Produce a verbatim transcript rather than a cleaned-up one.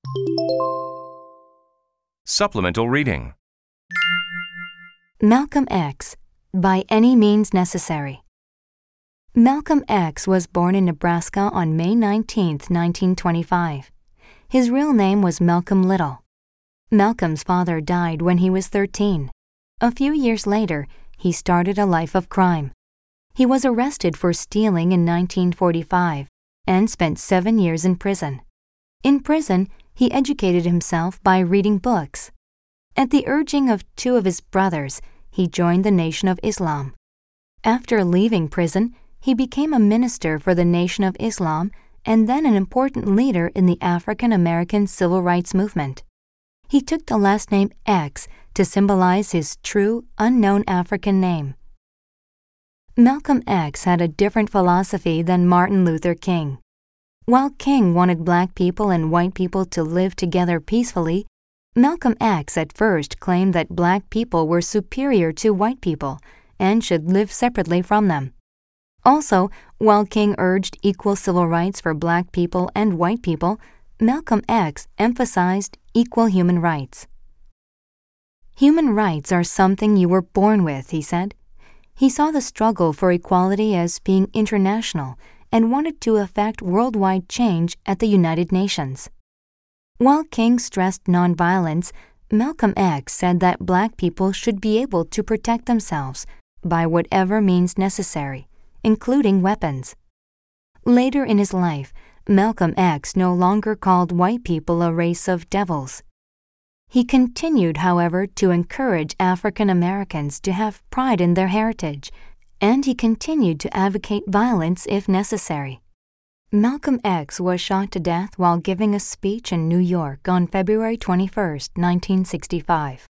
Supplemental reading. Malcolm X, By Any Means Necessary. Malcolm X was born in Nebraska on May nineteenth, nineteen twenty-five. His real name was Malcolm Little. Malcolm's father died when he was thirteen. A few years later, he started a life of crime. He was arrested for stealing in nineteen forty-five and spent seven years in prison. In prison, he educated himself by reading books. At the urging of two of his brothers, he joined the Nation of Islam. After leaving prison, he became a minister for the Nation of Islam and then an important leader in the African American civil rights movement. He took the last name X to symbolize his true, unknown African name. Malcolm X had a different philosophy than Martin Luther King. While King wanted black people and white people to live together peacefully, Malcolm X at first claimed that black people were superior to white people and should live separately from them. Also, while King urged equal civil rights for black people and white people, Malcolm X emphasized equal human rights. Human rights are something you were born with, he said. He saw the struggle for equality as being international and wanted to effect worldwide change at the United Nations. While King stressed nonviolence, Malcolm X said that black people should be able to protect themselves by whatever means necessary, including weapons. Later in his life, Malcolm X no longer called white people a race of devils. He continued, however, to encourage African Americans to have pride in their heritage, and he continued to advocate violence if necessary. Malcolm X was shot to death while giving a speech in New York on February twenty-first, nineteen sixty-five.